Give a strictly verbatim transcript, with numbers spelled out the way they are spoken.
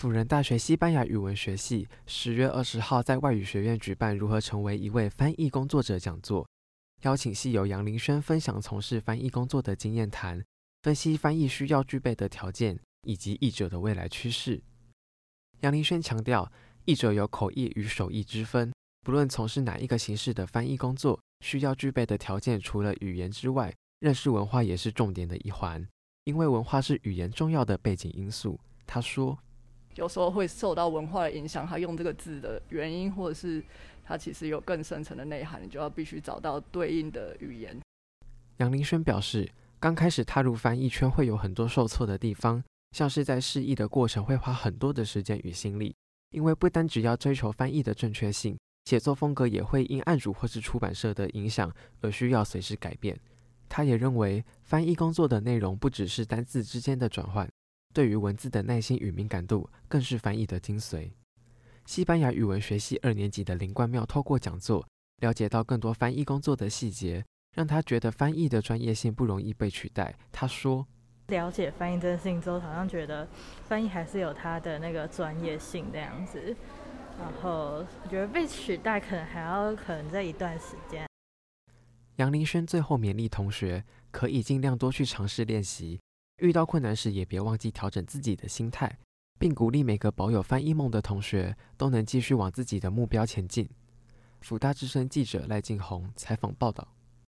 辅仁大学西班牙语文学系十月二十号在外语学院举办如何成为一位翻译工作者讲座，邀请系友杨林轩分享从事翻译工作的经验谈，分析翻译需要具备的条件以及译者的未来趋势。杨林轩强调，译者有口译与手译之分，不论从事哪一个形式的翻译工作，需要具备的条件除了语言之外，认识文化也是重点的一环，因为文化是语言重要的背景因素。他说， 有时候会受到文化的影响，他用这个字的原因，或者是他其实有更深层的内涵，你就要必须找到对应的语言。 杨林轩表示，刚开始踏入翻译圈会有很多受挫的地方，像是在释义的过程会花很多的时间与心力，因为不单只要追求翻译的正确性，写作风格也会因案主或是出版社的影响而需要随时改变。他也认为，翻译工作的内容不只是单字之间的转换，对于文字的耐心与敏感度更是翻译的精髓。西班牙语文学系二年级的林冠妙透过讲座，了解到更多翻译工作的细节，让他觉得翻译的专业性不容易被取代。他说， 了解翻译这件事情之后，好像觉得翻译还是有它的那个专业性这样子，然后我觉得被取代可能还要可能在一段时间。 杨林轩最后勉励同学，可以尽量多去尝试练习，遇到困难时也别忘记调整自己的心态，并鼓励每个保有翻译梦的同学都能继续往自己的目标前进。辅大之声记者赖静宏采访报道。